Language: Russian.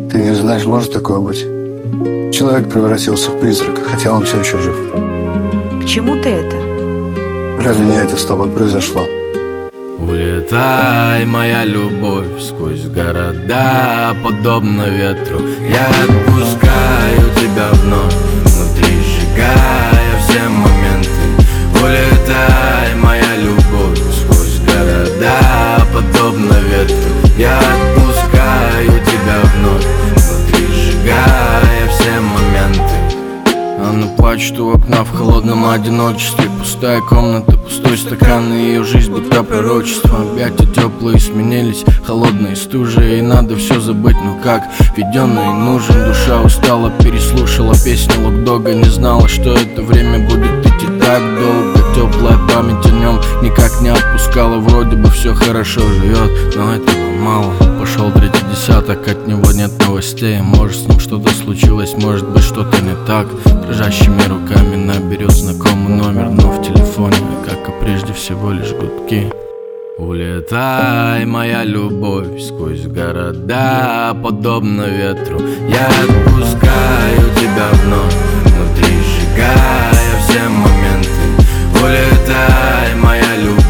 Ты не знаешь, может такое быть? Человек превратился в призрак, хотя он все еще жив. К чему ты это? Разве не это с тобой произошло? Улетай, моя любовь, сквозь города, подобно ветру. Я отпускаю тебя вновь, внутри сжигая все моменты. Улетай, моя любовь, сквозь города, подобно ветру. Я отпускаю тебя вновь, внутри сжигая все моменты. Она плачет у окна в холодном одиночестве. Пустая комната, пустой стакан, и ее жизнь будто пророчество. Объятия теплые сменились, холодные стужи, и надо все забыть, но как? Введенный нужен, душа устала, переслушала песню Локдога. Не знала, что это время будет идти так долго. Теплая память о нем никак не отпускала. Вроде бы все хорошо живет, но этого мало. Пошел третий десяток, от него нет новостей. Может, с ним что-то случилось, может быть, что-то не так. Дрожащими руками наберет знакомый номер, но в телефоне, как и прежде, всего лишь гудки. Улетай, моя любовь, сквозь города, подобно ветру. Я отпускаю тебя вновь, внутри сжигая все моменты. Улетай, моя любовь.